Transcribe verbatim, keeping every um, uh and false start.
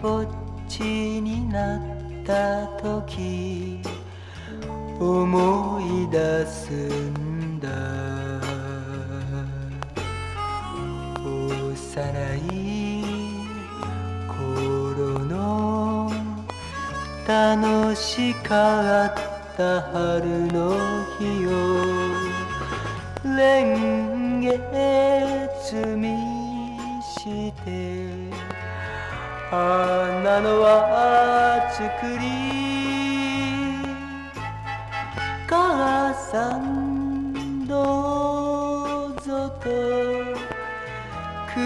ぼっちになった時思い出すんだ。幼い頃の楽しかった春の日を年月見して花のは作り母さん